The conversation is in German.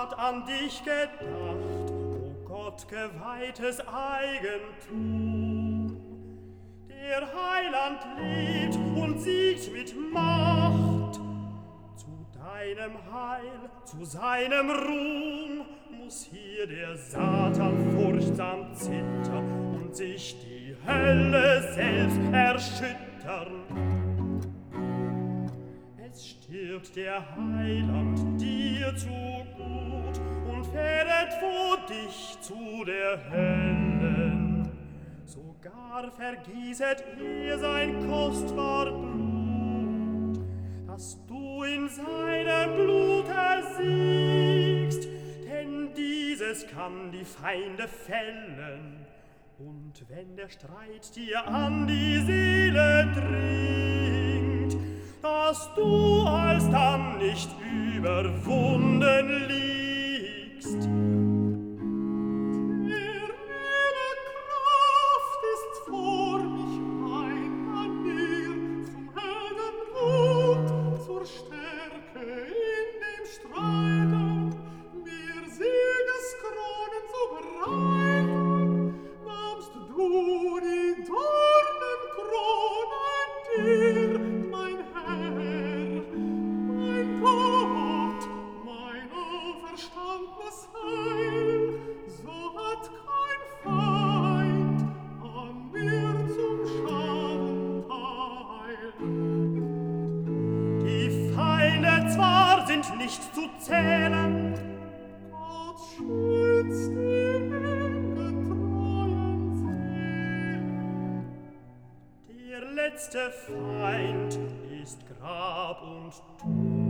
hat an dich gedacht, o Gott geweihtes Eigentum. Der Heiland lebt und siegt mit Macht. Zu deinem Heil, zu seinem Ruhm, muss hier der Satan furchtsam zittern und sich die Hölle selbst erschüttern. Es stirbt der Heiland dir zu gut und fähret vor dich zu der Hölle. Sogar vergießet er sein kostbar Blut, dass du in seinem Blut ersiegst, denn dieses kann die Feinde fällen. Und wenn der Streit dir an die Seele dringt, dass du alsdann nicht überwunden liegst. Nicht zu zählen. Gott schützt die getreuen Seelen. Der letzte Feind ist Grab und Tod.